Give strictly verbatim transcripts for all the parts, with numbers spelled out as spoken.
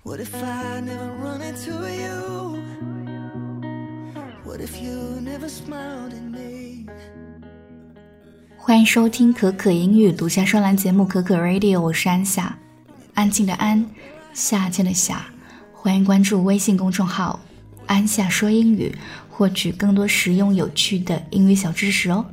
What if I never run into you? What if you never smiled at me? 欢迎收听可可英语独家专栏节目可可 Radio， 我是安夏，安静的安，夏天的夏。欢迎关注微信公众号安夏说英语，获取更多实用有趣的英语小知识哦。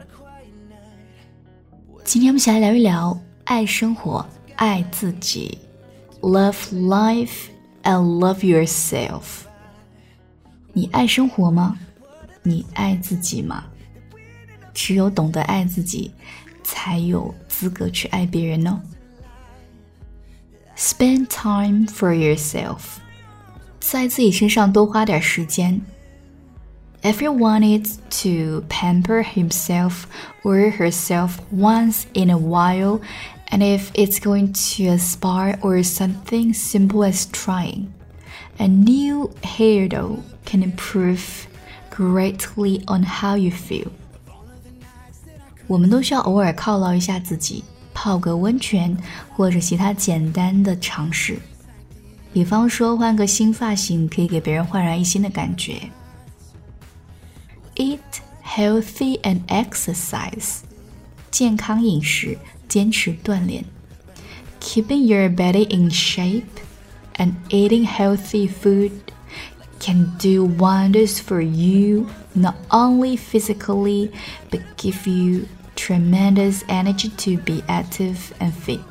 今天我们一起来聊一聊爱生活，爱自己 Love life and love yourself。 你爱生活吗？你爱自己吗？只有懂得爱自己，才有资格去爱别人哦。Spend time for yourself， 在自己身上多花点时间。Everyone needs to pamper himself or herself once in a while, and if it's going to a spa or something simple as trying, a new hairdo can improve greatly on how you feel. 我们都需要偶尔犒劳一下自己，泡个温泉或者其他简单的尝试。比方说换个新发型，可以给别人焕然一新的感觉。Eat healthy and exercise， 健康饮食，坚持锻炼。Keeping your body in shape and eating healthy food can do wonders for you, not only physically, but give you tremendous energy to be active and fit.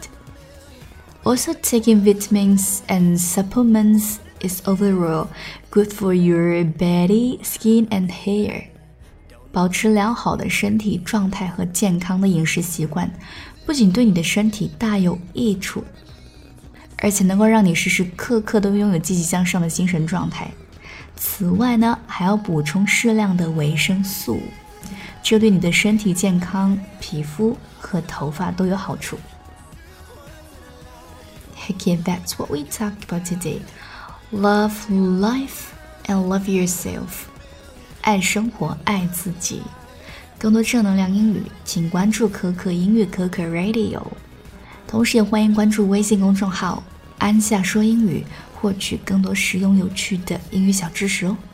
Also, taking vitamins and supplements is overall good for your body, skin and hair. 保持良好的身体状态和健康的饮食习惯，不仅对你的身体大有益处，而且能够让你时时刻刻都拥有积极向上的精神状态。此外呢，还要补充适量的维生素，这对你的身体健康、皮肤和头发都有好处。Okay, that's what we talked about today. Love life and love yourself. 爱生活，爱自己。更多正能量英语，请关注可可英语可可 Radio。同时也欢迎关注微信公众号安夏说英语，获取更多实用有趣的英语小知识哦。